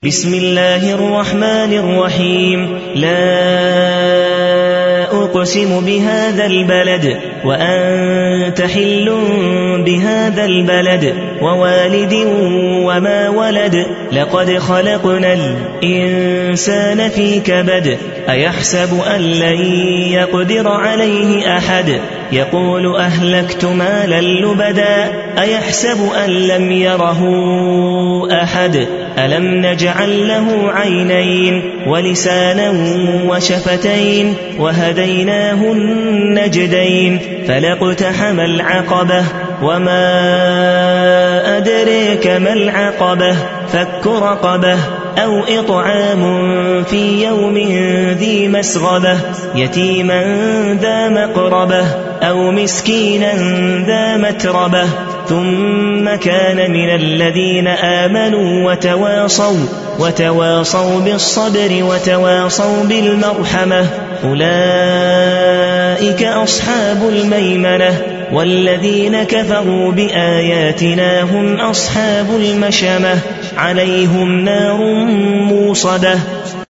بسم الله الرحمن الرحيم. لا أقسم بهذا البلد وأنت حل بهذا البلد ووالد وما ولد لقد خلقنا الإنسان في كبد أيحسب أن لن يقدر عليه أحد يقول أهلكت مالا لبدا أيحسب أن لم يره أحد ألم نجعل له عينين ولسانا وشفتين وهديناه النجدين فلاقتحم العقبة وما أدريك ما العقبة فك رقبة أو إطعام في يوم ذي مسغبة يتيما ذا مقربة أو مسكينا ذا متربة ثم كان من الذين آمنوا وتواصوا بالصبر وتواصوا بالمرحمة أولئك أصحاب الميمنة والذين كفروا بآياتنا هم أصحاب المشأمة عليهم نار موصدة